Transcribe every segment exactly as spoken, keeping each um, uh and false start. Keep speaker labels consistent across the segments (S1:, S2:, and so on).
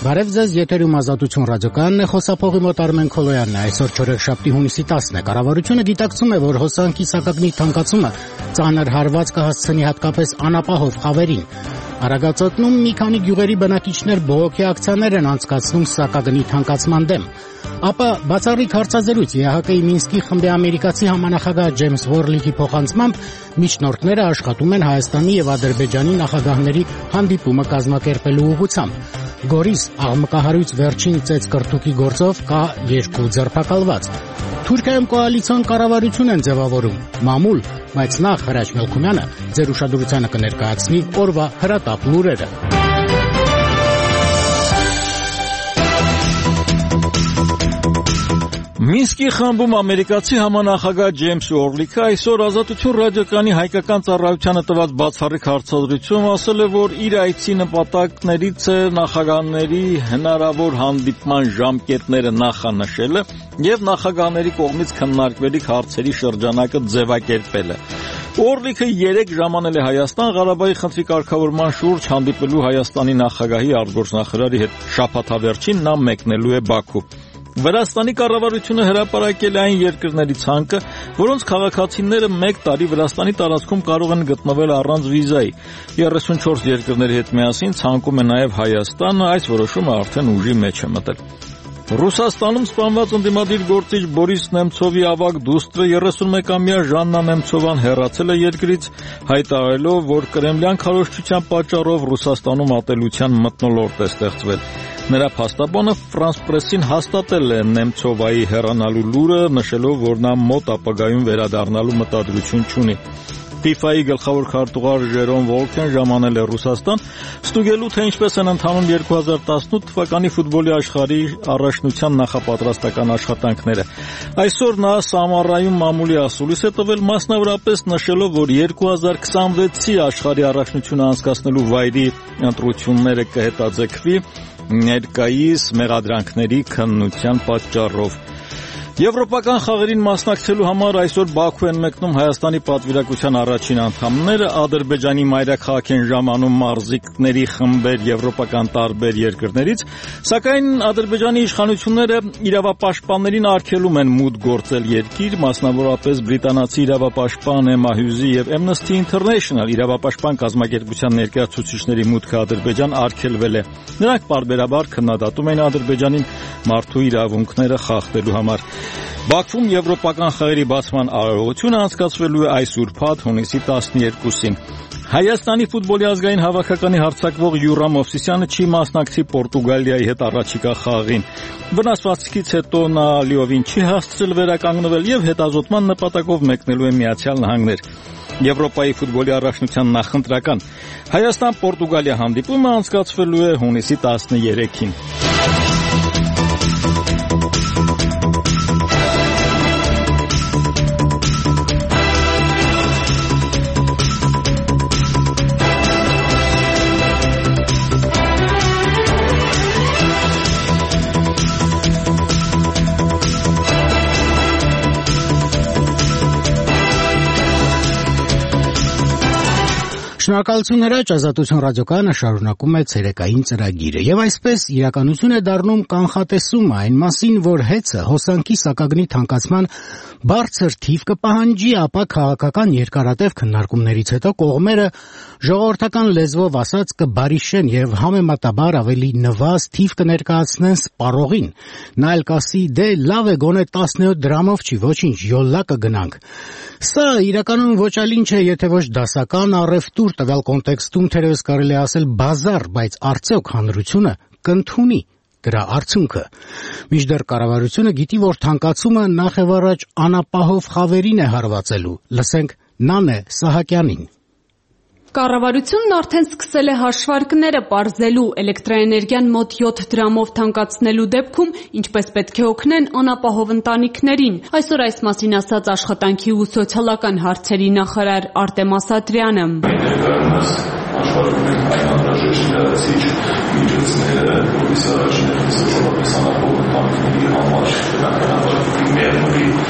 S1: Բարև ձեզ, եթերում Ազատություն ռադիոկայանն է, խոսափողի մոտ Արմեն Քոլոյանն է։ Այսօր չորեքշաբթի հունիսի տասն է։ Կառավարությունը գիտակցում է, որ հոսանքի սակագնի թանկացումը ծանր հարված կհասցնի հատկապես անապահով խավերին։ Արագածոտնում մի քանի գյուղերի բնակիչներ բողոքի ակցիաներ են անցկացնում սակագնի թանկացման դեմ։ Ապա բացառիկ հարցազրույց Է Հ Կ-ի Մինսկի խմբի ամերիկացի համանախագահ Ջեյմս Վորլիթի փոխանցմամբ միջնորդները աշխատում են Հայաստանի եւ Ադրբեջանի նախագահների հանդիպումը կազմակերպելու ուղղությամբ։ Գորիս աղմկահարույց վերջին ծեծկրտուկի գործով կա երկու ձերբակալված։ Թուրքիայում կոալիցիոն կառավարություն են ձևավորում, մամուլ, բայց նախ Հրաչ Մելքումյանը ձեր ուշադրությանը կներկայացնի օրվա հրատապ լուրերը։
S2: Մինսկի խմբում ամերիկացի համանախագահ Ջեյմս Վորլիթը այսօր Ազատություն ռադիոկայանի հայկական ծառայությանը տված բացառիկ հարցազրույցում ասել է, որ իր այցի նպատակներից է նախագահների հնարավոր հանդիպման ժամկետները նախանշելը եւ նախագահների կողմից քննարկվելիք հարցերի շրջանակը ձևակերպելը։ Վորլիթը երեք ժամանել է Հայաստան Ղարաբաղի խնդրի կարգավորման շուրջ հանդիպելու Հայաստանի նախագահի արտգործնախարարի հետ։ Շաբաթավերջին նա մեկնելու է Բաքու։ Վրաստանի կառավարությունը հրապարակել է այն երկրների ցանկը, որոնց քաղաքացիները մեկ տարի Վրաստանի տարածքում կարող են գտնվել առանց վիզայի։ երեսունչորս երկրների հետ միասին ցանկում է նաև Հայաստանը, այս որոշումը արդեն ուժի մեջ է մտել։ Ռուսաստանում սպանված ընդդիմադիր գործիչ Բորիս Նեմցովի ավագ դուստրը երեսունմեկամյա Ժաննա Նեմցովան հեռացել է երկրից, հայտարարելով, որ կրեմլյան քարոզչության պատճառով Ռուսաստանում ատելության մթնոլորտ է ստեղծվել։ Նրա փաստաբանը Ֆրանս Պրեսին հաստատել է Նեմցովայի հեռանալու լուրը, նշելով, որ նա մոտ ապագայում վերադառնալու մտադրություն չունի։ ֆիֆայի գլխավոր քարտուղար Ժերոմ Վոլքեն ժամանել է Ռուսաստան, ստուգելու թե ինչպես են ընթանում երկու հազար տասնութ թվականի ֆուտբոլի աշխարհի առաջնության նախապատրաստական աշխատանքները։ Այսօր նա Սամարայում մամուլի ասուլիս է տվել, մասնավորապես նշելով, որ երկու հազար քսանվեցի աշխարհի առաջնությունը անցկացնելու վայրի ընտրությունները կհետաձգվի ներկայիս մեղադրանքների քննության պատճառով։ Եվրոպական խաղերին մասնակցելու համար այսօր Բաքու են մեկնում Հայաստանի պատվիրակության առաջին անդամները, Ադրբեջանի մայրաքաղաք են ժամանում մարզիկների խմբեր եվրոպական տարբեր երկրներից, սակայն Ադրբեջանի իշխանությունները իրավապաշտպաններին արգելում են մուտք գործել երկիր, մասնավորապես բրիտանացի իրավապաշտպան Էմմա Հյուզի եւ Amnesty International իրավապաշտպան կազմակերպության ներկայացուցիչների մուտքը Ադրբեջան արգելվել է։ Նրանք պարբերաբար քննադատում են Ադրբեջանին մարդու իրավունքները խախտելու համար։ Բաքվում եվրոպական խաղերի բացման արարողությունը անցկացվելու է այս ուրբաթ հունիսի տասներկուսին։ Հայաստանի ֆուտբոլի ազգային հավաքականի հարձակվող Յուրա Մովսիսյանը չի մասնակցի Պորտուգալիայի հետ առաջիկա խաղին։ Վնասվածքից հետո նա լիովին չի հասցրել վերականգնվել եւ հետազոտման նպատակով մեկնելու է Միացյալ Նահանգներ։ Եվրոպայի ֆուտբոլի առաջնության նախընտրական Հայաստան-Պորտուգալիա հանդիպումը անցկացվելու է հունիսի տասներեքին։
S1: Շնորհակալություն Հրաչ, Ազատություն ռադիոկայանը շարունակում է ցերեկային ծրագիրը եւ այսպես իրականություն է դառնում կանխատեսումը այն մասին, որ հեծը հոսանքի սակագնի թանկացման բարձր թիվ կպահանջի, ապա քաղաքական երկարատև քննարկումներից հետո կողմերը ժողովրդական լեզվով ասած կբարիշեն եւ համեմատաբար ավելի նվազ թիվ կներկայացնեն սպառողին։ Նա էլ կասի՝ դե լավ է, գոնե տասնյոթ դրամով չի, ոչինչ, յոլլա կգնանք։ Սա իրականում ոչ այլ ինչ է, եթե ոչ դասական առևտուր, տվյալ կոնտեքստում թերևս կարելի է ասել բազար, բայց արդյոք հանրությունը կընդունի դրա արդյունքը։ Մինչդեռ կառավարությունը գիտի, որ թանկացումը նախ եւ առաջ անապահով խավերին է հարվածելու։ Լսենք Նանե Սահակյանին։
S3: Կառավարությունն արդեն սկսել է հաշվարկները պարզելու էլեկտրաէներգիան մոտ յոթ դրամով թանկացնելու դեպքում ինչպես պետք է օգնեն անապահով ընտանիքներին։ Այսօր այս մասին ասաց աշխատանքի ու սոցիալական հարցերի նախարար Արտեմ Ասատրյանը։
S4: Աշխարհում են այն անհրաժեշտ լրացիչ միջոցները, որից առաջինը սոցիալական անապահով ընտանիքների համար բնականաբար մերմորի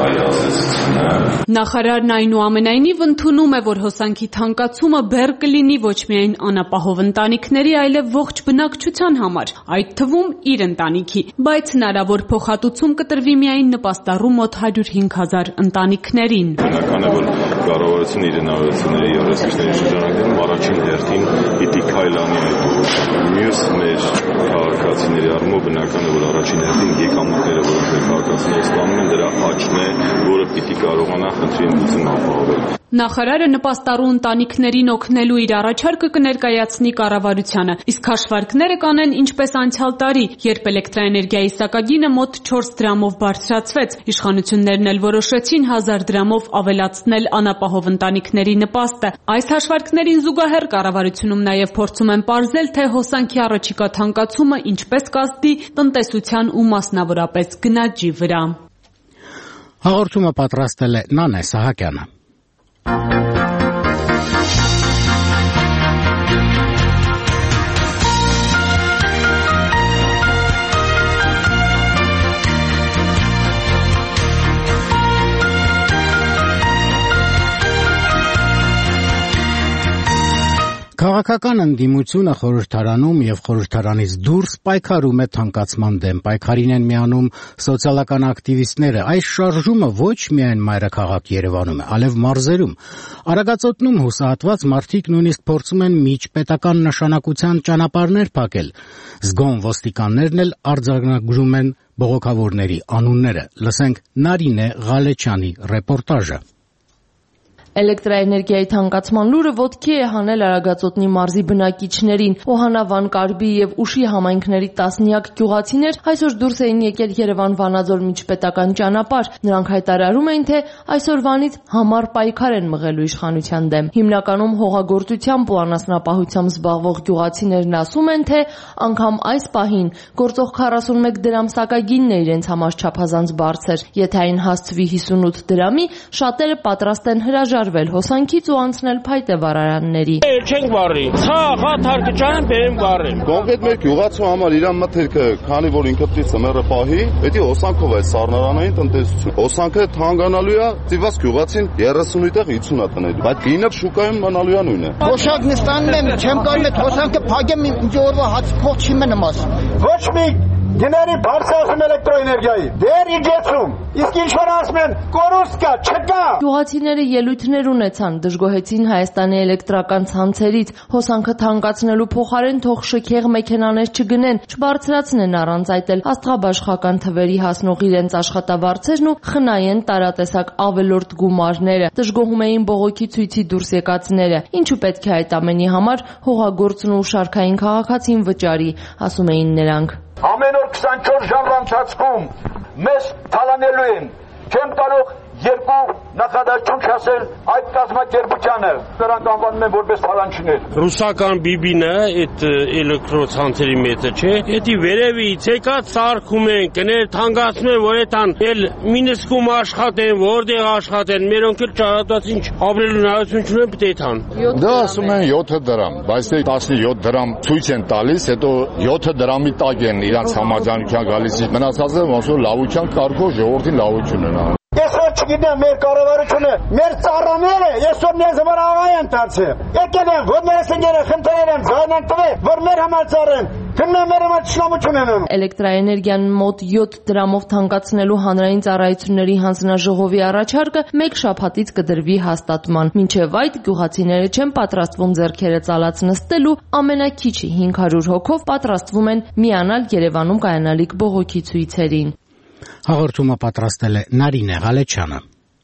S4: այդ ազդեցությունը։
S3: Նախարարն այնուամենայնիվ ընդունում է, որ հոսանքի թանկացումը բեռ կլինի ոչ միայն անապահով ընտանիքների, այլև ողջ բնակչության համար, այդ թվում իր ընտանիքի, բայց հնարավոր փոխհատուցում կտրվի միայն նպաստառու մոտ հարյուր հինգ հազար ընտանիքներին։
S5: Բնական է, որ կառավարությունը իր հնարավորությունների եւ ռեսուրսների շրջանակներում առաջին հերթին պիտի քայլանի այդ ուղղությամբ։ Մյուս մեր քաղաքացիների առումով բնական է, որ առաջին հերթին եկամուտները, որոնք մեր քաղաքացիները ստանում են, դրա աճն է, որը պիտի կարողանա խնդրի ընդունումը ապահովել։
S3: Նախարարը նպաստառու ընտանիքներին օգնելու իր առաջարկը կներկայացնի կառավարությանը, իսկ հաշվարկները կանեն ինչպես անցյալ տարի, երբ էլեկտրաէներգիայի սակագինը մոտ չորս դրամով բարձրացվեց։ Իշխանություններն էլ որոշեցին հազար դրամով ավելացնել անապահով ընտանիքների նպաստը։ Այս հաշվարկներին զուգահեռ կառավարությունում նաև փորձում են պարզել, թե հոսանքի առաջիկա թանկացումը ինչպես կազդի տնտեսության ու մասնավորապես գնաճի վրա։
S1: Հաղորդումը պատրաստել է Նանե Սահակյանը։ Քաղաքական ընդդիմությունը խորհրդարանում եւ խորհրդարանից դուրս պայքարում է թանկացման դեմ։ Պայքարին են միանում սոցիալական ակտիվիստները։ Այս շարժումը ոչ միայն մայրաքաղաք Երևանում է, այլև մարզերում։ Արագածոտնում հուսահատված մարդիկ նույնիսկ փորձում են միջպետական նշանակության ճանապարհներ փակել։ Զգոն ոստիկաններն էլ արձանագրում են բողոքավորների անունները։ Լսենք Նարինե Ղալեչյանի ռեպորտաժը։
S6: Էլեկտրաէներգիայի թանկացման լուրը ոտքի է հանել Արագածոտնի մարզի բնակիչներին։ Օհանա Վանկարբի եւ Ուշի համայնքների տասնյակ գյուղացիներ այսօր դուրս էին եկել Երևան-Վանաձոր միջպետական ճանապարհ։ Նրանք հայտարարում էին, թե այսօրվանից համառ պայքար են մղելու իշխանության դեմ։ Հիմնականում հողագործությամբ ու անասնապահությամբ զբաղվող գյուղացիներն ասում են, թե անգամ այս պահին գործող քառասունմեկ դրամ սակագինն է իրենց համար չափազանց բարձր։ Եթե այն հասցվի հիսունութ դրամի, շատերը պատրաստ են հրաժարվել հոսանքից ու անցնել փայտե վարարանների։
S7: Չենք վառի։ Ցախ, հաթարկը ճանեն բերեմ վառեմ։
S5: Կոնկրետ մեր գյուղացու համար իր մթերքը, քանի որ ինքը պիտի ծմերը պահի, պետք է հոսանքով այդ սառնարանային տնտեսություն։ Հոսանքը թանկանալու է, ծիված գյուղացին երեսունութ հիսուն է տնելու, բայց գինը շուկայում մնալու է նույնը։
S8: Հոսանքն ստանում եմ, չեմ կարող այդ հոսանքը փակեմ, ինչ օրվա հաց փող չի մնում աս։ Ոչ մի գների բարձրացում էլեկտրոէներգիայի, դեր իջեցում, իսկ ինչ որ ասում են, կորուստ կա, չկա։
S6: Գյուղացիները ելույթներ ունեցան, դժգոհեցին Հայաստանի էլեկտրական ցանցերից, հոսանքը թանկացնելու փոխարեն թող շքեղ մեքենաներ չգնեն, չբարձրացնեն առանց այդ էլ աստղաբաշխական թվերի հասնող իրենց աշխատավարձերն ու խնայեն տարատեսակ ավելորդ գումարները։ Դժգոհում էին բողոքի ցույցի դուրս եկածները, ինչու պետք է այդ ամենի համար հողագործն ու շարքային քաղաքացին վճարի, ասում էին նրանք։
S8: Ամեն օր քսանչորս ժամվա ընթացքում մեզ թալանելու են, չեմ կարող երկու նախադասություն չասել այդ կազմակերպությանը, նրանք անվանում են որպես թալանչիներ։
S7: Ռուսական բիբինը այդ էլեկտրոցանցերի մեծը չէ, էդի վերևից եկած սարքում են, կներ թանկացնում են, որ այդան էլ մինսկում աշխատեն, որտեղ աշխատեն, մերոնք էլ ճարատված ինչ ապրելու հնարավորություն չունեն պետք է
S9: Դա ասում են յոթ դրամ, բայց դե տասնյոթ դրամ ցույց են տալիս, հետո յոթ դրամի տակ են իրանց համաձայնության գալիս, մնացածը ոնց որ լավության կարգով ժողովրդին լավություն են անում։
S8: Այսօր չգիտեմ մեր կառավարությունը, մեր ծառաները այսօր մեզ համար աղա են դարձել։ Եկել են, որ մեր սենյակները խնդրել են, ձայն են տվել, որ մեր համար ծառեն։ Քննեմ մեր համար ճշնամություն են անում։
S6: Էլեկտրաէներգիան մոտ յոթ դրամով թանկացնելու հանրային ծառայությունների հանձնաժողովի առաջարկը մեկ շաբաթից կդրվի հաստատման։ Մինչև այդ գյուղացիները չեն պատրաստվում ձեռքերը ծալած նստել ու ամենակիչը հինգ հարյուր հոգով պատրաստվում են միանալ Երևանում կայանալիք բողոքի ցույցերին։
S1: Հաղորդումը պատրաստել է Նարինե Ղալեչյանը։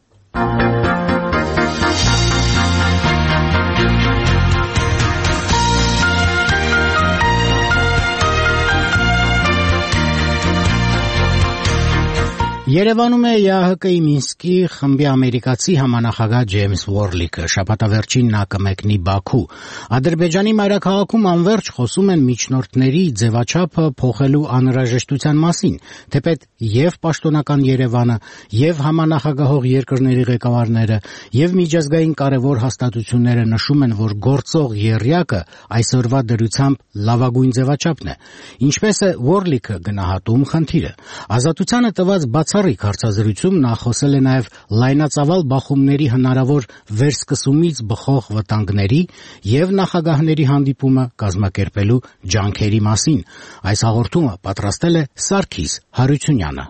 S1: Երևանում է ԵԱՀԿ-ի Մինսկի խմբի ամերիկացի համանախագահ Ջեյմս Ուորլիկը, շաբաթավերջին նա կմեկնի Բաքու։ Ադրբեջանի մայրաքաղաքում անվերջ խոսում են միջնորդների ձևաչափը փոխելու անհրաժեշտության մասին, թեպետ եւ պաշտոնական Երևանը, եւ համանախագահող երկրների ղեկավարները, եւ միջազգային կարևոր հաստատությունները նշում են, որ գործող եռյակը այսօրվա դրությամբ լավագույն ձևաչափն է։ Ինչպես է Ուորլիկը գնահատում խնդիրը։ Ազատությանը տված բացառիկ Բացառիկ հարցազրույցում նա խոսել է նաև լայնածավալ բախումների հնարավոր վերսկսումից բխող վտանգների և նախագահների հանդիպումը կազմակերպելու ջանքերի մասին։ Այս հաղորդումը պատրաստել է Սարգիս Հարությունյանը։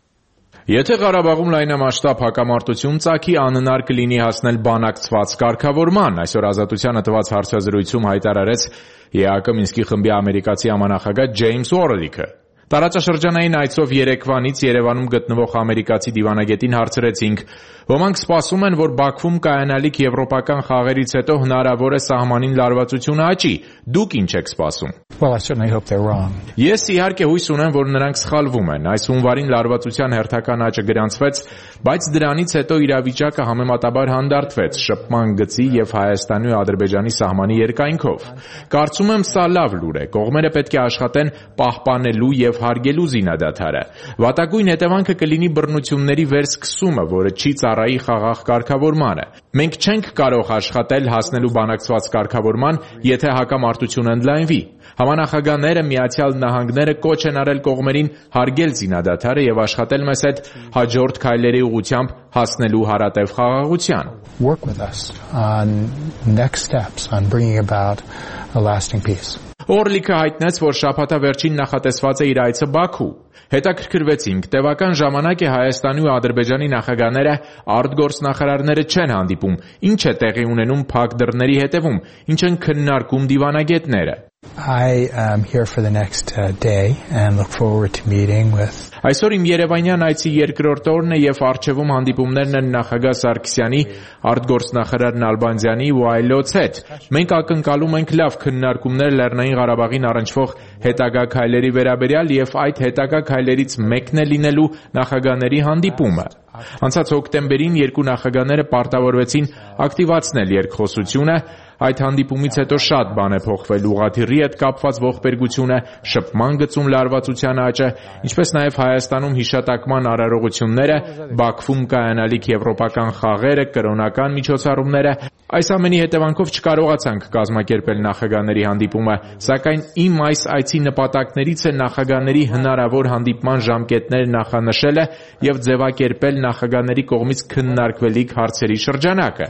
S10: Եթե Ղարաբաղում լայնամասշտաբ հակամարտություն ծագի, անհնար կլինի հասնել բանակցված կարգավորման, այսօր Ազատությանը տված հարցազրույցում հայտարարեց ԵԱՀԿ Մինսկի խմբի ամերիկացի համանախագահ Ջեյմս Օրլիքը։ Տարածաշրջանային այցով Երևանից Երևանում գտնվող ամերիկացի դիվանագետին հարցրեցինք. ոմանք սպասում են, որ Բաքվում կայանալիք եվրոպական խաղերից հետո հնարավոր է սահմանին լարվածությունը աճի։ Դուք ինչ եք սպասում։
S11: Well, I certainly hope they're wrong.
S10: Ես իհարկե հույս ունեմ, որ նրանք սխալվում են։ Այս հունվարին լարվածության հերթական աճը գրանցվեց, բայց դրանից հետո իրավիճակը համեմատաբար հանդարտվեց շփման գծի եւ Հայաստանի ու Ադրբեջանի սահմանի երկայնքով։ Կարծում եմ, սա լավ լուր է։ Կողմերը պետք է աշխատեն պահպանելու եւ հարգելու զինադադարը։ Վատագույն հետևանքը կլինի բռնությունների վերսկսումը, որը չի ծառայի խաղաղ կարգավորմանը։ Մենք չենք կարող աշխատել հասնելու բանակցված կարգավորման, եթե հակամարտությունը ընդլայնվի։ Համանախագահները, Միացյալ Նահանգները կոչ են արել կողմերին հարգել զինադադարը եւ աշխատել մեզ հետ հաջորդ քայլերի ուղղությամբ հասնելու հարատև խաղաղության։
S11: Work with us on next steps on bringing about a lasting peace.
S10: Օրլիքը հայտնեց, որ շաբաթավերջին նախատեսված է իր այցը Բաքու։ Հետաքրքրվեցինք, տևական ժամանակ է Հայաստանի ու Ադրբեջանի նախագահները արտգործնախարարները չեն հանդիպում, ինչ է տեղի ունենում փակ դռների հետևում, ինչ են քննարկում դիվանագետները։
S11: I am here for the next uh, day and look forward to meeting with
S10: Այսօր իմ Երևանյան այցի երկրորդ օրն է եւ առջևում հանդիպումներն են նախագահ Սարգսյանի, արտգործնախարար Նալբանդյանի ու այլոց հետ։ Մենք ակնկալում ենք լավ քննարկումներ Լեռնային Ղարաբաղին առնչվող հետագա քայլերի վերաբերյալ եւ այդ հետագա քայլերից մեկն է լինելու նախագահների հանդիպումը։ Անցած հոկտեմբերին երկու նախագահները պարտավորվեցին ակտիվացնել երկխոսությունը, այդ հանդիպումից հետո շատ բան է փոխվել ուղղաթիռի հետ կապված ողբերգությունը, շփման գծում լարվածության աճը, ինչպես նաև Հայաստանում հիշատակման արարողությունները, Բաքվում կայանալիք եվրոպական խաղերը, կրոնական միջոցառումները։ Այս ամենի հետևանքով չկարողացանք կազմակերպել նախագահների հանդիպումը, սակայն իմ այս այցի նպատակներից է նախագահների հնարավոր հանդիպման ժամկետներ նախանշելը եւ ձևակերպել նախագահների կողմից քննարկվելիք հարցերի շրջանակը։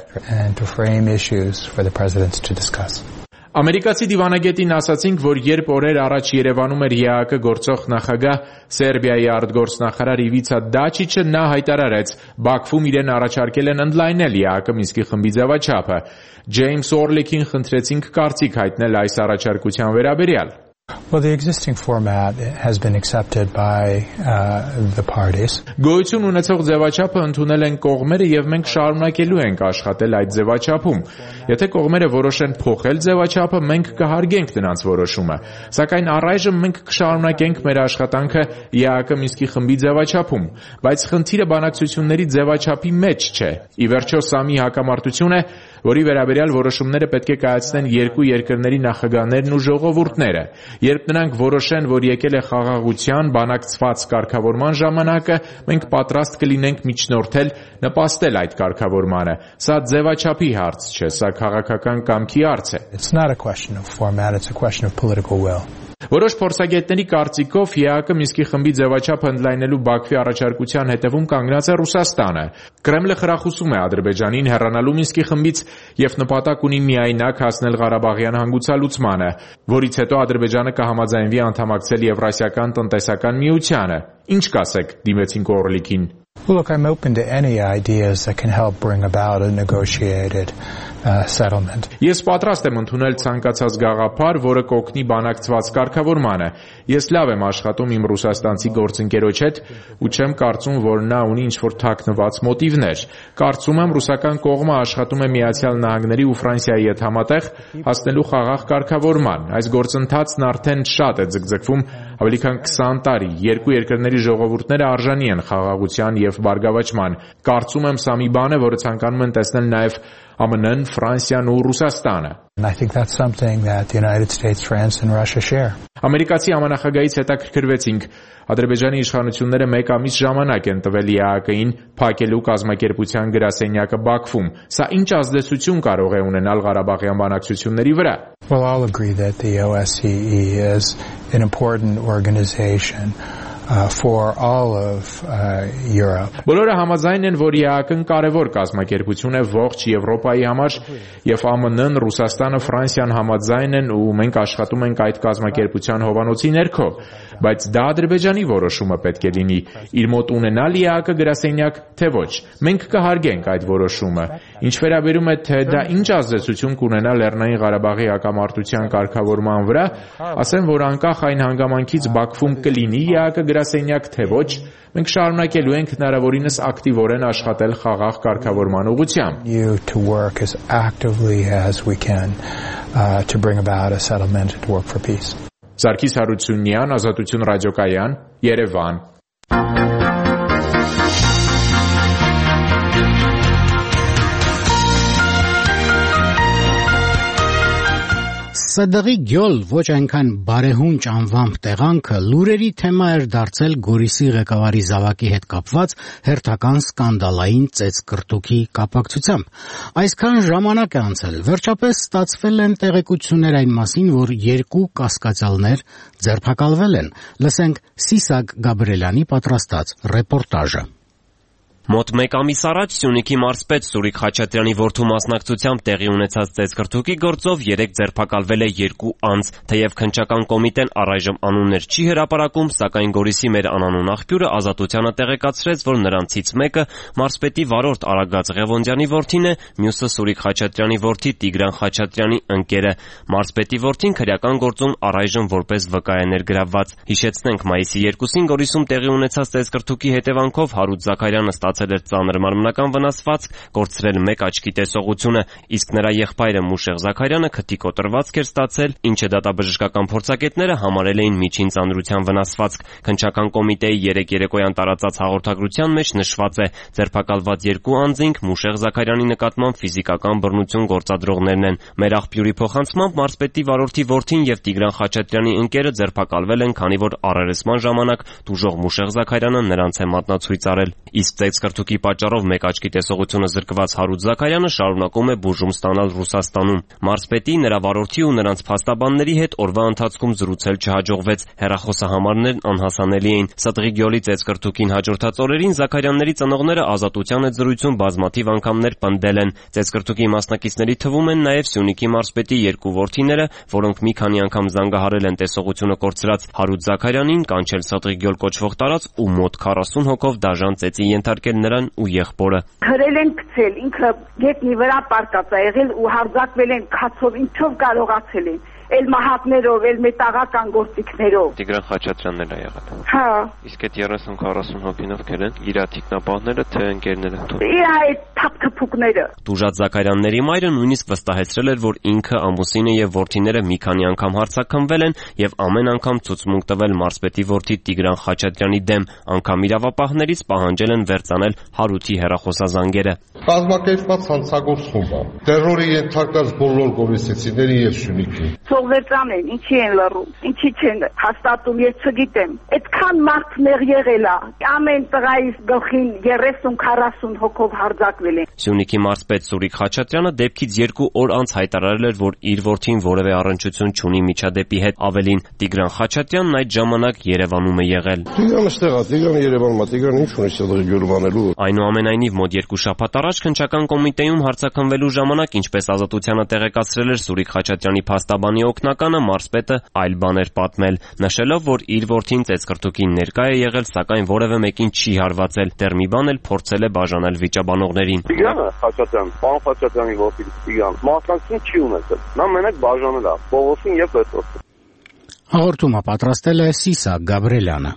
S10: Ամերիկացի դիվանագետին ասացինք, որ երբ օրեր առաջ Երևանում էր ԵԱՀԿ գործող նախագահ Սերբիայի արտգործնախարար Իվիցա Դաչիչը, նա հայտարարեց, Բաքվում իրեն առաջարկել են ընդլայնել ԵԱՀԿ Մինսկի խմբի ձևաչափը։ Ջեյմս Օրլիքին խնդրեցինք կարծիք հայտնել այս առաջարկության վերաբերյալ։
S11: Well, the existing format has been accepted by uh, the parties.
S10: Գոյություն ունեցող ձևաչափը ընդունել են կողմերը եւ մենք շարունակելու ենք աշխատել այդ ձևաչափում։ Եթե կողմերը որոշեն փոխել ձևաչափը, մենք կհարգենք նրանց որոշումը։ Սակայն առայժմ մենք կշարունակենք մեր աշխատանքը ԵԱՀԿ Մինսկի խմբի ձևաչափում, բայց խնդիրը բանակցությունների ձևաչափի մեջ չէ։ Ի վերջո սա մի հակամարտություն է, որի վերաբերյալ որոշումները պետք է կայացնեն երկու երկրների նախագահներն ու ժողովուրդները։ Երբ նրանք որոշեն, որ եկել է խաղաղության, բանակցված կարգավորման ժամանակը, մենք պատրաստ կլինենք միջնորդել, նպաստել այդ կարգավորմանը։ Սա ձևաչափի հարց չէ, սա քաղաքական կամքի հարց է։
S11: It's not a question of format, it's a question of political will.
S10: Որոշ փորձագետների կարծիքով ԵԱՀԿ Մինսկի խմբի ձևաչափը ընդլայնելու Բաքվի առաջարկության հետևում կանգնած է Ռուսաստանը։ Կրեմլը խրախուսում է Ադրբեջանին հեռանալու Մինսկի խմբից եւ նպատակ ունի միայնակ հասնել Ղարաբաղյան հանգուցալուծմանը, որից հետո Ադրբեջանը կհամաձայնվի անդամակցել Եվրասիական տնտեսական միությանը։ Ինչ կասեք, դիմեցինք Օրլիկին։
S11: Well, look, I'm open to any ideas that can help bring about a negotiated uh, settlement.
S10: Ես պատրաստ եմ ընդունել ցանկացած գաղափար, որը կօգնի բանակցված կարգավորմանը։ Ես լավ եմ աշխատում իմ ռուսաստանցի գործընկերոջ հետ ու չեմ կարծում, որ նա ունի ինչ-որ թաքնված մոտիվներ։ Կարծում եմ, ռուսական կողմը աշխատում է Միացյալ Նահանգների ու Ֆրանսիայի հետ համատեղ հասնելու խաղաղ կարգավորման։ Այս գործընթացն արդեն շատ է ձգձգվում ավելի քան քսան տարի։ Երկու երկրների ժողովուրդները արժանի են խաղաղության եւ բարգավաճման։ Կարծում եմ, սա մի բան է, որը ցանկանում են տեսնել նաեւ ԱՄՆ-ն, Ֆրանսիան ու Ռուսաստանը։
S11: I think that's something that the United States, France and Russia share.
S10: Ամերիկացի համանախագահից հետաքրքրվեցինք։ Ադրբեջանի իշխանությունները մեկ ամիս ժամանակ են տվել ԵԱՀԿ-ին փակելու կազմակերպության գրասենյակը Բաքվում։ Սա ինչ ազդեցություն կարող է ունենալ Ղարաբաղյան բանակցությունների վրա։
S11: Well, I'll agree that the O S C E is an important organization uh, for all of uh, Europe.
S10: Բոլորը համաձայն են, որ ԵԱԿ-ն կարևոր կազմակերպություն է ողջ Եվրոպայի համար, եւ ԱՄՆ-ն, Ռուսաստանը, Ֆրանսիան համաձայն են ու մենք աշխատում ենք այդ կազմակերպության հովանոցի ներքո, բայց դա Ադրբեջանի որոշումը պետք է լինի, իր մոտ ունենալ ԵԱԿ-ը գրասենյակ, թե ոչ։ Մենք կհարգենք այդ որոշումը։ Ինչ վերաբերում է, թե դա ինչ ազդեցություն կունենա Լեռնային Ղարաբաղի հակամարտության կարգավորման վրա, ասեմ, որ անկախ այն հանգամանքից Բաքվում կլինի ԵԱԿ-ը գրասենյակ, թե ոչ, մենք շարունակելու ենք հնարավորինս ակտիվորեն աշխատել խաղաղ կարգավորման ուղղությամբ։
S11: To work as actively as we can uh, to bring about a settlement and to work for peace.
S10: Սարգիս Հարությունյան, Ազատություն ռադիոկայան, Երևան։
S1: Սդղի գյոլ ոչ այնքան բարեհունչ անվամբ տեղանքը լուրերի թեմա էր դարձել Գորիսի ղեկավարի զավակի հետ կապված հերթական սկանդալային ծեծկռտուքի կապակցությամբ։ Այսքան ժամանակ է անցել, վերջապես ստացվել են տեղեկություններ այն մասին, որ երկու կասկածյալներ ձերբակալվել են։ Լսենք Սիսակ Գաբրելյանի պատրաստած ռեպորտաժը։
S12: Մոտ մեկ ամիս առաջ Սյունիքի մարզպետ Սուրիկ Խաչատրյանի որդու մասնակցությամբ տեղի ունեցած ծեծկռտուքի գործով երեկ ձերբակալվել է երկու անձ, թեև քննչական կոմիտեն առայժմ անուններ չի հրապարակում, սակայն Գորիսի մեր անանուն աղբյուրը Ազատությանը տեղեկացրեց, որ նրանցից մեկը մարզպետի վարորդ Արագած Ղևոնդյանի որդին է, մյուսը Սուրիկ Խաչատրյանի որդի Տիգրան Խաչատրյանի ընկերը։ Մարզպետի որդին քրեական գործում առայժմ որպես վկա է ներգրավված։ Հիշեցնենք, մայիսի երկուսին Գորիսում տեղի ունեցած ծեծկռտուքի հետևանքով Հարութ Զաքարյանը ստացել էր ծանր մարմնական վնասվածք, կորցրել մեկ աչքի տեսողությունը, իսկ նրա եղբայրը Մուշեղ Զաքարյանը քթի կոտրվածք էր ստացել, ինչը դատաբժշկական փորձագետները համարել էին միջին ծանրության վնասվածք։ Քննչական կոմիտեի երեկ երեկոյան տարածած հաղորդագրության մեջ նշված է, ձերբակալված երկու անձինք Մուշեղ Զաքարյանի նկատմամբ ֆիզիկական բռնություն գործադրողներն են։ Մեր աղբյուրի փոխանցմամբ մարզպետի վարորդի որդին եւ Տիգրան Խաչատրյանի ընկերը ձերբակալվել են, քանի որ առերեսման ժամանակ տուժող Մուշեղ Զաքարյանը նրանց է մատնացույց արել։ Իսկ ծեծկռտուքի պատճառով մեկ աչքի տեսողությունը զրկված Հարութ Զաքարյանը շարունակում է բուժում ստանալ Ռուսաստանում։ Մարզպետի, նրա վարորդի ու նրանց փաստաբանների հետ օրվա ընթացքում զրուցել չհաջողվեց, հեռախոսահամարներն անհասանելի էին։ Սդղի գյոլի ծեծկռտուքին հաջորդած օրերին Զաքարյանների ծնողները Ազատության հետ զրույցում բազմաթիվ անգամներ պնդել են։ Ծեծկռտուքի մասնակիցների թվում են նաև Սյունիքի մարզպետի երկու որդիները, որոնք մի քանի անգամ զանգահարել են տեսողությունը կորցրած Հարութ Զաքարյանին, կանչել Սդղի գյոլ կոչվող տարածք ու մոտ քառասուն հոգով դաժան ծեծի ենթարկել նրան ու եղբորը։
S13: Գրել են գցել, ինքը գետնի վրա պարկած է եղել ու հարձակվել են քացով, ինչով կարողացել են։ Էլ մահակներով, էլ մետաղական գործիքներով։
S12: Տիգրան Խաչատրյանն էլ է եղել։
S13: Հա։
S12: Իսկ այդ երեսուն քառասուն հոգինով կերեն իր թիկնապահները, թե ընկերները։
S13: Իր այդ թափքփուկները։
S12: Տուժած Զաքարյանների մայրը նույնիսկ վստահեցրել էր, որ ինքը, ամուսինը եւ որդիները մի քանի անգամ հարձակվել են եւ ամեն անգամ ցուցմունք տվել մարզպետի որդի Տիգրան Խաչատրյանի դեմ, անգամ իրավապահներից պահանջել են վերցանել Հարութի հեռախոսազանգերը։
S14: Կազմակերպված հանցագործ խումբ է։ Տերորի ենթարկած բոլոր գորիսեցիների եւ Սյունիքի
S13: Սովետան են, ինչի են լռում, ինչի չեն հաստատում, ես չգիտեմ։ Այդքան մարդ մեղ եղել է, ամեն տղայիս գլխին երեսուն քառասուն հոգով հարձակվել են։
S12: Սյունիքի մարզպետ Սուրիկ Խաչատրյանը դեպքից երկու օր անց հայտարարել էր, որ իր որդին որևէ առնչություն չունի միջադեպի հետ, ավելին Տիգրան Խաչատրյանն այդ ժամանակ Երևանում է եղել։
S14: Տիգրանը ստեղ է, Տիգրանը Երևանում է, Տիգրանը ինչ ունի Սդղի գյուղում անելու։
S12: Այնուամենայնիվ մոտ երկու շաբաթ առաջ քննչական կոմիտեում հարցաքննվելու ժամանակ, ինչպես Ազատությանը տեղեկացրել էր Սուրիկ Խաչատրյանի փաստաբանի օգնականը, մարզպետը այլ բան էր պատմել, նշելով, որ իր որդին ծեծկռտուքին ներկա է եղել, սակայն որևէ մեկին չի հարվածել, դեռ մի բան էլ փորձել է բաժանել վիճաբանողներին։
S15: Տիգրանը Խաչատրյան, պարոն Խաչատրյանի որդի Տիգրան, մասնակցություն չի ունեցել, նա մենակ բաժանել է Պողոսին եւ Պետրոսին։
S1: Հաղորդումը պատրաստել է Սիսակ Գաբրելյանը։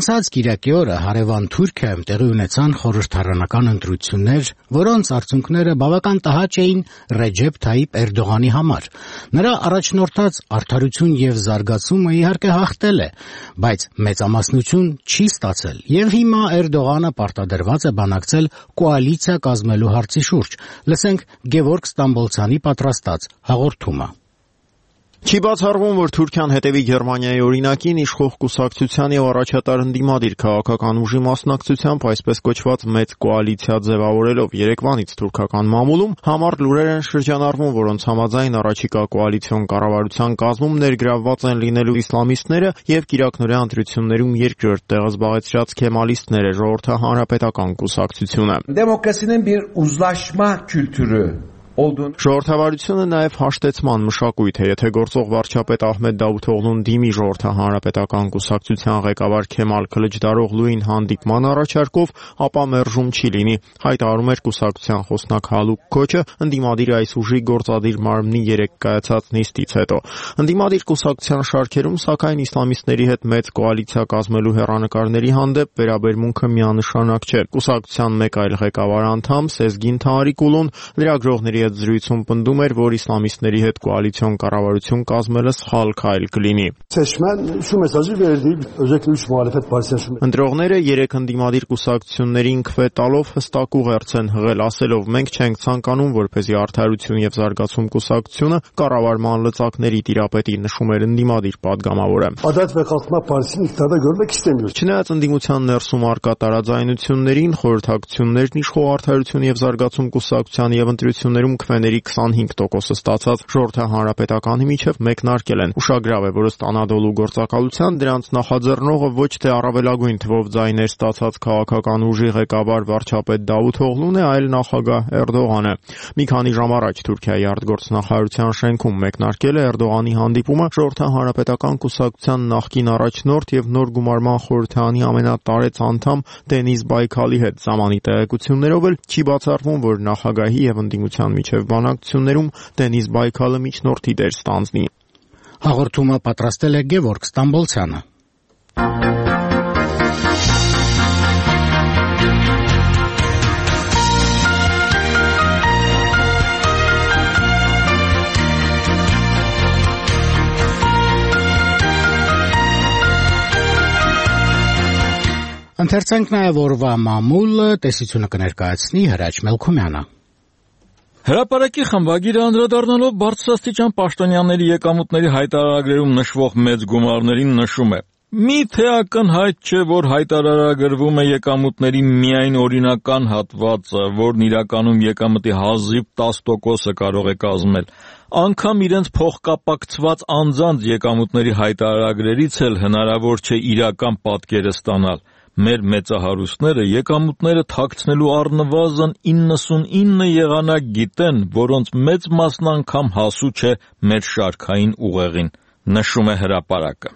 S1: Անցած կիրակի օրը հարևան Թուրքիայում տեղի ունեցան խորհրդարանական ընտրություններ, որոնց արդյունքները բավական տհաճ էին Ռեջեփ Թայիփ Էրդողանի համար։ Նրա առաջնորդած Արդարություն եւ զարգացումը իհարկե հաղթել է, բայց մեծամասնություն չի ստացել, եւ հիմա Էրդողանը պարտադրված է բանակցել կոալիցիա կազմելու հարցի շուրջ։ Լսենք Գևորգ Ստամբոլցյանի պատրաստած հաղորդումը։
S16: Չի բացառվում, որ Թուրքիան հետևի Գերմանիայի օրինակին իշխող կուսակցության եւ առաջատար ընդդիմադիր քաղաքական ուժի մասնակցությամբ այսպես կոչված մեծ կոալիցիա ձևավորելով երեկվանից թուրքական մամուլում համառ լուրեր են շրջանառվում, որոնց համաձայն առաջիկա կոալիցիոն կառավարության կազմում ներգրավված են լինելու իսլամիստները եւ կիրակնօրյա ընտրություններում երկրորդ տեղը զբաղեցրած քեմալիստները, ժողովրդահանրապետական կուսակցությունը։
S17: Դեմոկրասիան bir uzlaşma kültürü
S16: Ժողովրդավարությունը նաև հաշտեցման մշակույթ է, եթե գործող վարչապետ Ահմեդ Դավութօղլուն դիմի ժողովրդահանրապետական կուսակցության ղեկավար Քեմալ Քլիչդարօղլուին հանդիպման առաջարկով, ապա մերժում չի լինի, հայտարարում էր կուսակցության խոսնակ Հալուկ Քոչը ընդդիմադիր այս ուժի գործադիր մարմնի երեկ կայացած նիստից հետո։ Ընդդիմադիր կուսակցության շարքերում, սակայն իսլամիստների հետ մեծ կոալիցիա կազմելու հեռանկարների հանդեպ վերաբերմունքը միանշանակ չէ։ Կուսակցության մեկ այլ ղեկավար անդամ Սեզգին Թահարիկուլուն լրագրողների հետ զրույցում պնդում էր, որ իսլամիստների հետ կոալիցիոն կառավարություն կազմելը սխալ քայլ կլինի։ Ընտրողները երեք ընդդիմադիր կուսակցություններին քվե տալով հստակ ուղերձ են հղել, ասելով մենք չենք ցանկանում, որպեսզի Արդարություն եւ զարգացում կուսակցությունը կառավարման լծակների տիրապետի, նշում էր ընդդիմադիր падգամավորը։ Չնայած ընդդիմության ներսում արկա տարաձայնություններին, խորհրդակցություններն իշխող Արդարություն եւ զարգացում կուսակցության եւ ընտրություններում քվեների քսանհինգ տոկոսը ստացած ժողովրդահանրապետականի միջև մեկնարկել են։ Ուշագրավ է, որ ըստ Անադոլու գործակալության դրանց նախաձեռնողը ոչ թե առավելագույն թվով ձայներ ստացած քաղաքական ուժի ղեկավար վարչապետ Դավութօղլուն է, այլ նախագահ Էրդողանը։ Մի քանի ժամ առաջ Թուրքիայի արտգործնախարարության շենքում մեկնարկել է Էրդողանի հանդիպումը ժողովրդահանրապետական կուսակցության նախկին առաջնորդ եւ նոր գումարման խորհրդարանի ամենատարեց անդամ Դենիզ Բայքալի հետ։ Զամանի տեղեկություններով էլ չի բացառվում, որ նախագահի եւ ընդդիմության միջև բանակցություններում Դենիզ Բայքալը միջնորդի դեր ստանձնի։
S1: Հաղորդումը պատրաստել է Գևորգ Ստամբոլցյանը։ Ընթերցենք նաև օրվա մամուլը, տեսությունը կներկայացնի Հրաչ Մելքումյանը։
S2: Հրապարակի խմբագիրը անդրադառնալով բարձրաստիճան պաշտոնյաների եկամուտների հայտարարագրերում նշվող մեծ գումարներին նշում է. Միթե ակնհայտ չէ, որ հայտարարագրվում է եկամուտների միայն օրինական հատվածը, որն իրականում եկամտի հազիվ տասը տոկոսը կարող է կազմել։ Անգամ իրենց փոխկապակցված անձանց եկամուտների հայտարարագրերից էլ հնարավոր չէ իրական պատկերը ստանալ։ Մեր մեծահարուստները եկամուտները թաքցնելու առնվազն իննսունինը եղանակ գիտեն, որոնց մեծ մասն անգամ հասու չէ մեր շարքային ուղեղին, նշում է հրապարակը։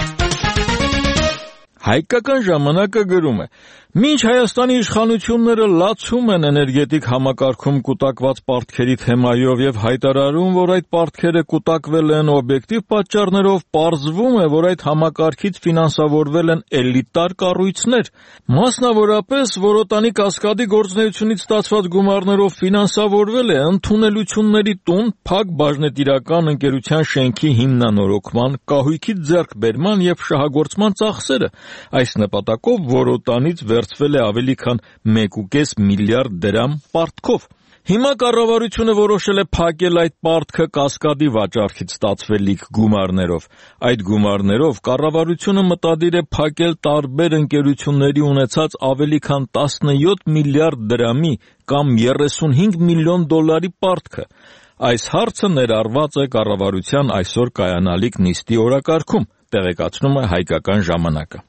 S2: Հայկական ժամանակը գրում է. Մինչ Հայաստանի իշխանությունները լացում են էներգետիկ համակարգում կուտակված պարտքերի թեմայով եւ հայտարարում, որ այդ պարտքերը կուտակվել են օբյեկտիվ պատճառներով, պարզվում է, որ այդ համակարգից ֆինանսավորվել են էլիտար կառույցներ, մասնավորապես Որոտանի կասկադի գործունեությունից ստացված գումարներով ֆինանսավորվել է ընդունելությունների տուն, Փակ բաժնետիրական ընկերության շենքի հիմնանորոգման, կահույքի ձեռքբերման եւ շահագործման ծախսերը։ Այս նպատակով Որոտանից վերցվել է ավելի քան մեկ կόμμα պենս միլիարդ դրամ պարտքով։ Հիմա կառավարությունը որոշել է փակել այդ պարտքը կասկադի վաճառքից ստացվելիք գումարներով։ Այդ գումարներով կառավարությունը մտադիր է փակել տարբեր ընկերությունների ունեցած ավելի քան տասնյոթ միլիարդ դրամի կամ երեսունհինգ միլիոն դոլարի պարտքը։ Այս հարցը ներառված է կառավարության այսօր կայանալիք նիստի օրակարգում, տեղեկացնում է Հայկական ժամանակը։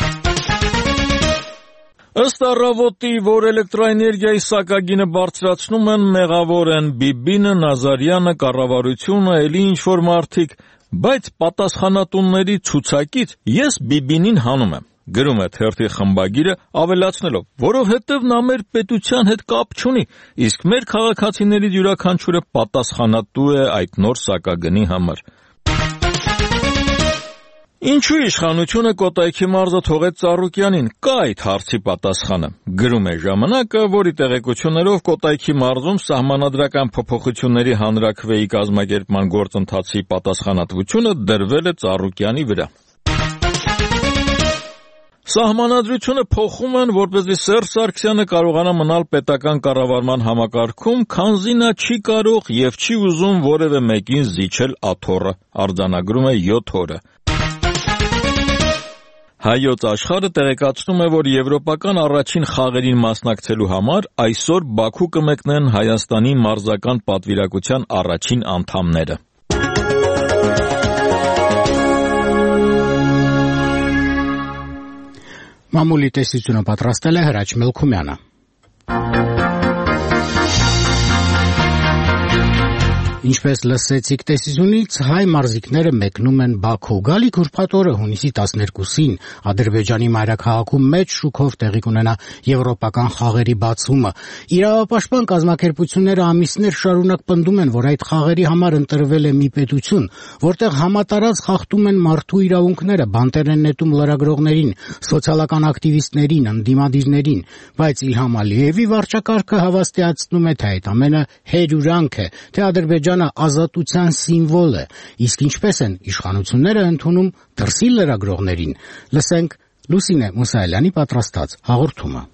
S2: Ըստ առավոտի, որ էլեկտրաէներգիայի սակագինը բարձրացնում են, մեղավոր են Բիբինը, Նազարյանը, կառավարությունը, էլի ինչ-որ մարդիկ, բայց պատասխանատունների ցուցակից ես Բիբինին հանում եմ, գրում է թերթի խմբագիրը, ավելացնելով, որովհետև նա մեր պետության հետ կապ չունի, իսկ մեր քաղաքացիներից յուրաքանչյուրը պատասխանատու է այդ նոր սակագնի համար։ Ինչու իշխանությունը Կոտայքի մարզը թողեց Ծառուկյանին, կա այդ հարցի պատասխանը։ Գրում է Ժամանակը, որի տեղեկություններով Կոտայքի մարզում սահմանադրական փոփոխությունների հանրաքվեի կազմակերպման գործընթացի պատասխանատվությունը դրվել է Ծառուկյանի վրա։ Սահմանադրությունը փոխում են, որպեսզի Սերժ Սարգսյանը կարողանա մնալ պետական կառավարման համակարգում, քանզի նա չի կարող եւ չի ուզում որևէ մեկին զիջել աթոռը, արձանագրում է յոթ օրը։ Հայոց աշխարհը տեղեկացնում է, որ եվրոպական առաջին խաղերին մասնակցելու համար այսօր Բաքու կմեկնեն Հայաստանի մարզական պատվիրակության առաջին անդամները։
S1: Մամուլի տեսությունը պատրաստել է Հրաչ Մելքումյանը։ Ինչպես լսեցիք տեսությունից, հայ մարզիկները մեկնում են Բաքու։ Գալիք ուրբաթ օրը հունիսի տասներկուսին Ադրբեջանի մայրաքաղաքում մեծ շուքով տեղի կունենա եվրոպական խաղերի բացումը։ Իրավապաշտպան կազմակերպությունները ամիսներ շարունակ պնդում են, որ այդ խաղերի համար ընտրվել է մի պետություն, որտեղ համատարած խախտում են մարդու իրավունքները, բանտեր են նետում լրագրողներին, սոցիալական ակտիվիստներին, ընդդիմադիրներին, բայց Իլհամ Ալիևի վարչակարգը հավաստիացնում է, թե այդ ամենը հերյուրանք է, թե Ադրբեջանը ազատության սիմվոլ է, իսկ ինչպես են իշխանությունները ընդունում դրսի լրագրողներին։ Լսենք Լուսինե Մուսայելյանի պատրաստած հաղորդումը։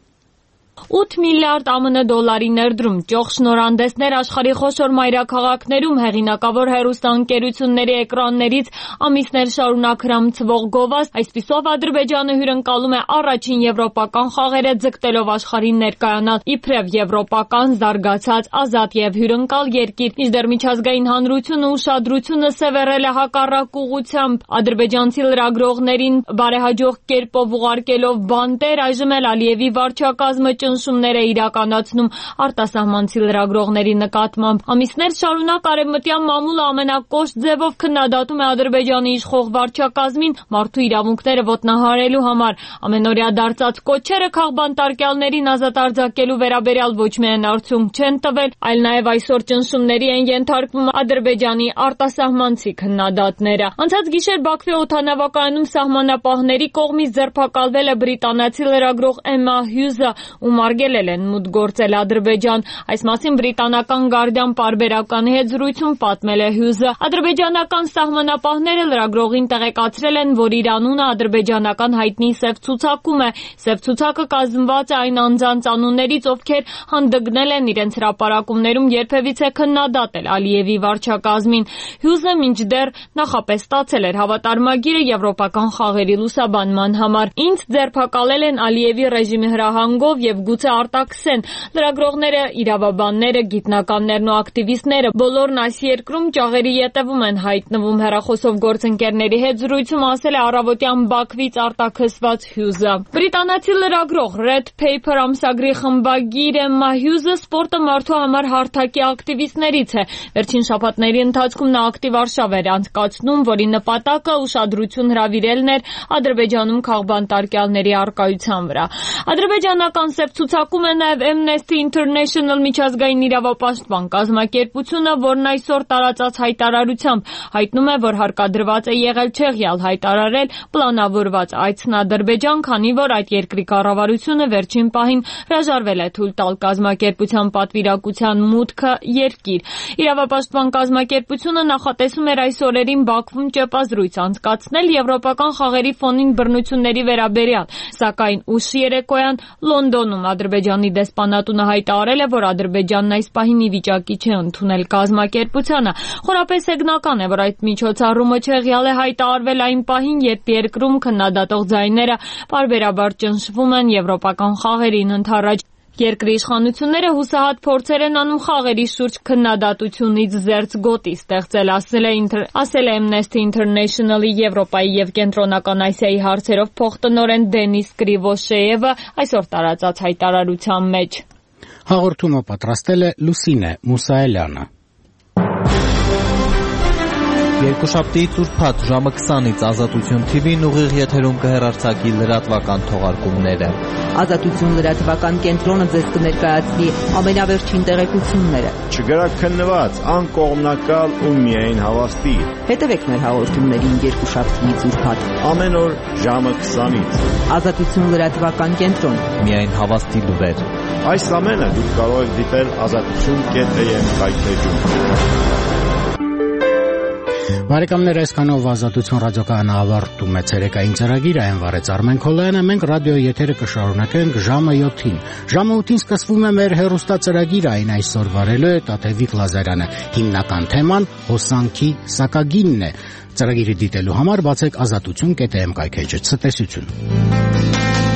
S18: ութ միլիարդ ԱՄՆ դոլարի ներդրում, ճոխ շնորհանդեսներ աշխարհի խոշոր մայրաքաղաքներում, հեղինակավոր հեռուստաընկերությունների էկրաններից ամիսներ շարունակ հրամցվող գովազդ, այսպիսով Ադրբեջանը հյուրընկալում է առաջին եվրոպական խաղերը, ձգտելով աշխարհին ներկայանալ իբրև եվրոպական զարգացած, ազատ եւ հյուրընկալ երկիր։ Մինչդեռ միջազգային հանրությունը ուշադրությունը սևեռել է հակառակ ուղղությամբ, ադրբեջանցի լրագրողներին բարեհաջող կերպով ուղարկելով բանտեր, այժմ էլ Ալիևի վարչակազմը ճնշումներ է իրականացնում արտասահմանցի լրագրողների նկատմամբ։ Ամիսներ շարունակ արևմտյան մամուլը ամենակոշտ ձևով քննադատում է Ադրբեջանի իշխող վարչակազմին մարդու իրավունքները ոտնահարելու համար։ Ամենօրյա դարձած կոչերը քաղբանտարկյալներին ազատ արձակելու վերաբերյալ ոչ միայն արդյունք չեն տվել, այլ նաև այսօր ճնշումների են ենթարկվում Ադրբեջանի արտասահմանցի քննադատները։ Անցած գիշեր Բաքվի օդանավակայանում սահմանապահների կողմից ձերբակալվել է բրիտանացի լրագրող Էմմա Հյուզը, ում արգելել են մուտք գործել Ադրբեջան։ Այս մասին բրիտանական Guardian պարբերականի հետ զրույցում պատմել է Հյուզը։ Ադրբեջանական սահմանապահները լրագրողին տեղեկացրել են, որ իր անունը ադրբեջանական հայտնի սև ցուցակում է։ Սև ցուցակը կազմված է այն անձանց անուններից, ովքեր հանդգնել են իրենց հրապարակումներում երբևիցե քննադատել Ալիևի վարչակազմին։ Հյուզը մինչդեռ նախապես ստացել էր հավատարմագիրը եվրոպական խաղերի լուսաբանման համար։ Ինձ ձերբակալել են Ալիևի ռեժիմի հրահանգով եւ գուցե արտաքսեն։ Լրագրողները, իրավաբանները, գիտնականներն ու ակտիվիստները բոլորն այս երկրում ճաղերի ետևում են հայտնվում, հեռախոսով գործընկերների հետ զրույցում ասել է առավոտյան Բաքվից արտաքսված Հյուզը։ Բրիտանացի լրագրող Red Paper ամսագրի խմբագիր Էմմա Հյուզը սպորտը մարդու համար հարթակի ակտիվիստներից է։ Վերջին շաբաթների ընթացքում նա ակտիվ արշավ էր անցկացնում, որի նպատակը ուշադրություն հրավիրելն էր Ադրբեջանում քաղբանտարկյալների առկայության վրա։ Ադրբեջանական սև ցուցակում է նաև Amnesty International միջազգային իրավապաշտպան կազմակերպությունը, որն այսօր տարածած հայտարարությամբ հայտնում է, որ հարկադրված է եղել չեղյալ հայտարարել պլանավորված այցն Ադրբեջան, քանի որ այդ երկրի կառավարությունը վերջին պահին հրաժարվել է թույլ տալ կազմակերպության պատվիրակության մուտքը երկիր։ Իրավապաշտպան կազմակերպությունը նախատեսում էր այս օրերին Բաքվում ճեպազրույց անցկացնել եվրոպական խաղերի ֆոնին բռնությունների վերաբերյալ, սակայն ուշ երեկոյան Լոնդոնում Ադրբեջանի դեսպանատունը հայտարարել է, որ Ադրբեջանն այս պահին ի վիճակի չէ ընդունել կազմակերպությանը։ Խորապես հեգնական է, որ այդ միջոցառումը չեղյալ է հայտարարվել այն պահին, երբ երկրում քննադատող ձայները պարբերաբար ճնշվում են եվրոպական խաղերին ընդառաջ։ Երկրի իշխանությունները հուսահատ փորձեր են անում խաղերի շուրջ քննադատությունից զերծ գոտի ստեղծել, ասել է, ասել է Amnesty International-ի Եվրոպայի եւ Կենտրոնական Ասիայի հարցերով փոխտնօրեն Դենիս Կրիվոշեևը այսօր տարածած հայտարարության մեջ։
S1: Հաղորդումը պատրաստել է Լուսինե Մուսայելյանը։
S19: Երկուշաբթի ծուրփաթ ժամը քսանից Ազատություն թի վին ուղիղ եթերում կհեռարձակի լրատվական թողարկումները։
S20: Ազատություն լրատվական կենտրոնը ձեզ կներկայացնի ամենավերջին տեղեկությունները։
S21: Չգրակ քննված, անկողմնակալ ու միայն հավաստի։
S20: Հետևեք մեր հաղորդումներին երկուշաբթի ծուրփաթ
S21: ամեն օր ժամը քսանից։
S20: Ազատություն լրատվական կենտրոն։
S19: Միայն հավաստի լուրեր։
S21: Այս ամենը դուք կարող եք դիտել ազատություն կետ է եմ կայքեջում։
S1: Բարեկամներ, այսքանով Ազատություն ռադիոկայանը ավարտում է ցերեկային ծրագիրը, այն վարեց Արմեն Քոլյանը, մենք ռադիոյի եթերը կշարունակենք ժամը յոթին։ Ժամը ութին սկսվում է մեր հեռուստացրագիրը, այն այսօր վարելու է Տաթևիկ Լազարյանը։ Հիմնական թեման հոսանքի սակագինն է։ Ծրագիրը դիտելու համար բացեք ազատություն կետ է եմ կայքեջը։ Ցտեսություն։